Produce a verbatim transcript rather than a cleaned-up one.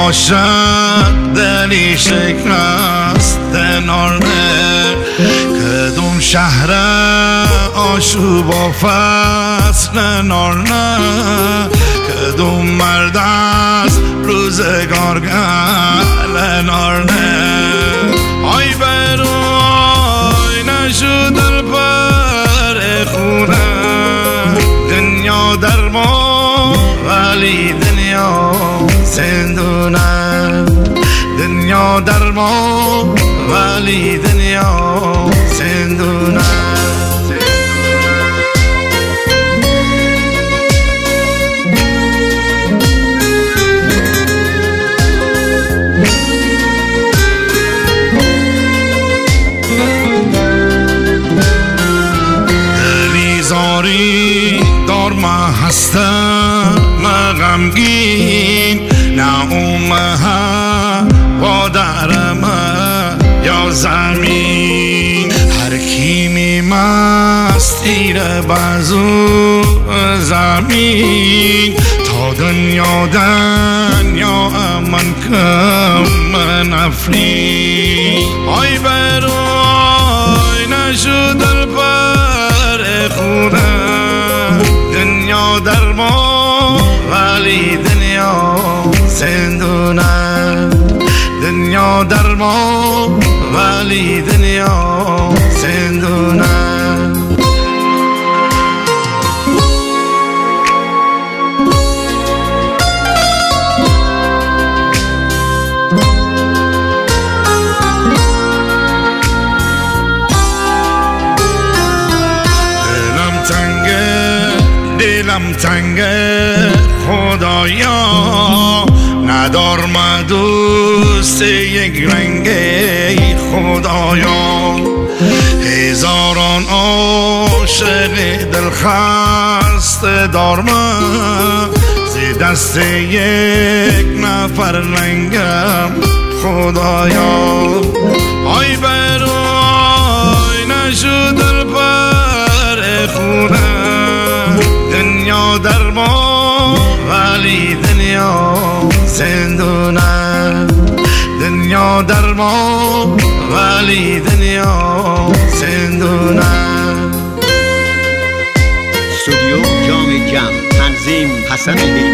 باشد دلی شکست نارنه کدوم شهر آشوب و فصل نارنه کدوم مرد از روزگار گل نارنه آی برای نشد دل پر خونه دنیا در ما ولی دنیا زندونه دنیا در ما ولی دنیا زندونه دلیزاری دار ما هستم غمگین نه اومه با درم یا زمین هر کی می مستیر بازو زمین تا دنیا دنیا من کم نفری آی برای نشد دل پر خونه دنیا در ما ولی دنیا زندونه دنیا در ما ولی دنیا زندونه دلم تنگه دلم تنگه خدایا ندار ما دوست یک رنگه خدایا هزاران عاشق دل خسته دار ما زی دست یک نفر رنگم خدایا آی برای نشد دل پر خونه دنیا در ما ولی دنیا زندونه دنیا در ما ولی دنیا زندونه استودیو جام جم تنظیم حسن